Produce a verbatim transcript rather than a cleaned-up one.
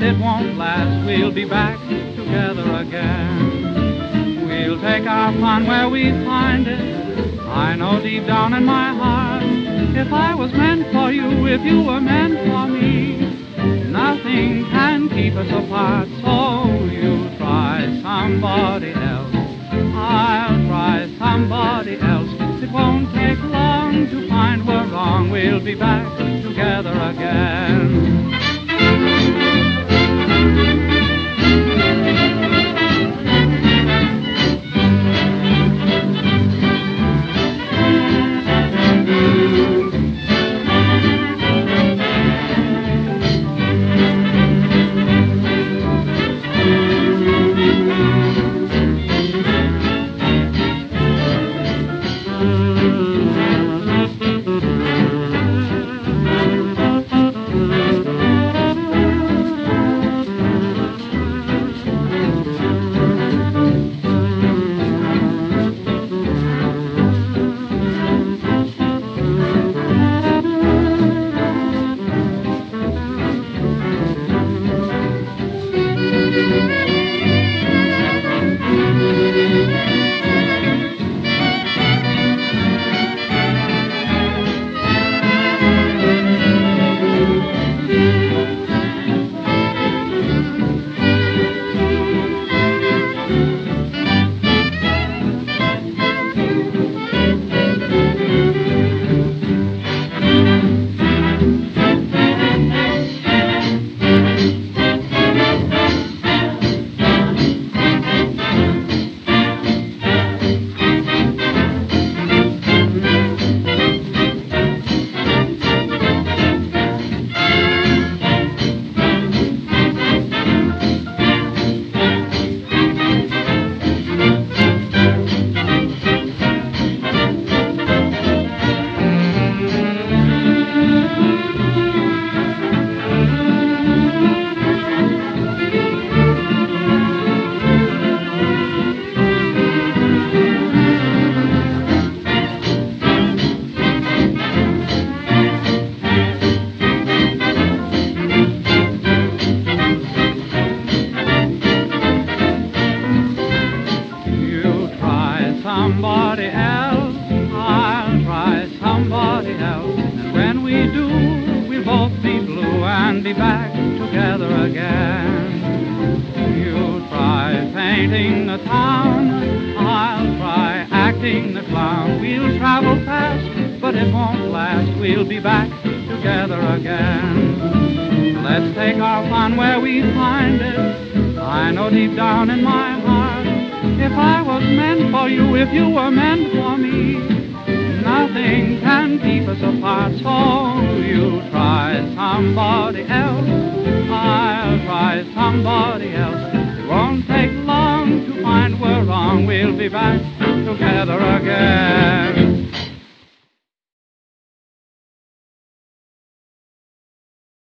but it won't last. We'll be back together again. We'll take our fun where we find it. I know deep down in my heart, if I was meant for you, if you were meant for me, nothing can keep us apart. So you try somebody else, I'll try somebody else. It won't take long to find we're wrong. We'll be back together again. Somebody else, I'll try somebody else. And when we do, we'll both be blue and be back together again. You try painting the town, I'll try acting the clown. We'll travel fast, but it won't last. We'll be back together again. Let's take our fun where we find it. I know deep down in my heart, if I was meant for you, if you were meant for me, nothing can keep us apart. So you try somebody else, I'll try somebody else. It won't take long to find we're wrong. We'll be back together again.